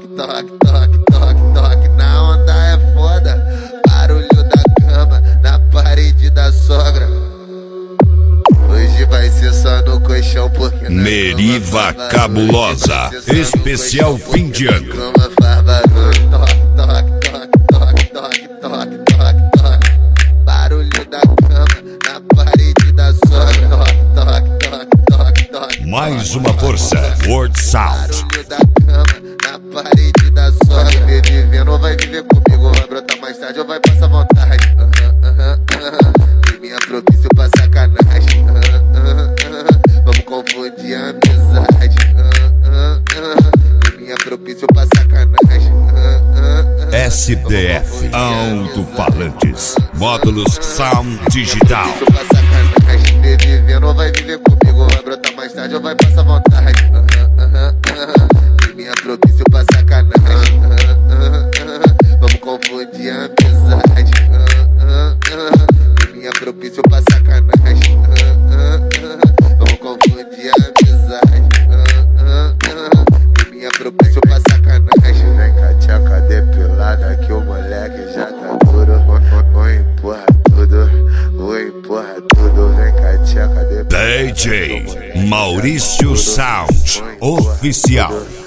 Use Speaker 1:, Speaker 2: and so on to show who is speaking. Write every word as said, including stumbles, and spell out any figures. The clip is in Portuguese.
Speaker 1: toque, toque, toque, toque, toque. Na onda é foda, barulho da cama na parede da sogra. Hoje vai ser só no colchão porque
Speaker 2: Meriva Cabulosa, especial fim de ano.
Speaker 1: Cama faz barulho, toque, toque, toque, toque, toque, toque, toque. Barulho da cama na parede da sogra. Toque, toque, toque, toque, toque.
Speaker 2: Mais uma força, World Sound.
Speaker 1: Barulho da cama na parede da sogra. Vai viver vivendo ou vai viver comigo? Vai brotar mais tarde ou vai passar vontade? Aham, aham, aham. E minha propício pra sacanagem. Aham, aham, aham. Vamos confundir a amizade. Aham, aham, aham. E minha propício pra sacanagem. Aham, aham, aham.
Speaker 2: S D F Alto-Falantes, módulos Sound Digital.
Speaker 1: Pra sacanagem. Viver vivendo ou vai viver comigo? Vai brotar mais tarde ou vai passar vontade? Aham, aham, aham. E minha propício pra sacanagem. Aham, aham, aham. Vamos confundir a amizade. Aham, aham, aham. E minha propício pra sacanagem. Aham, aham, aham. Vamos confundir a amizade. Aham, aham, aham. E minha propício pra sacanagem. Vem com a tcheca depilada que o moleque já tá duro. Oi, empurra tudo. Oi, empurra tudo. Vem com a tcheca depilada.
Speaker 2: D J Maurício Sound Oficial.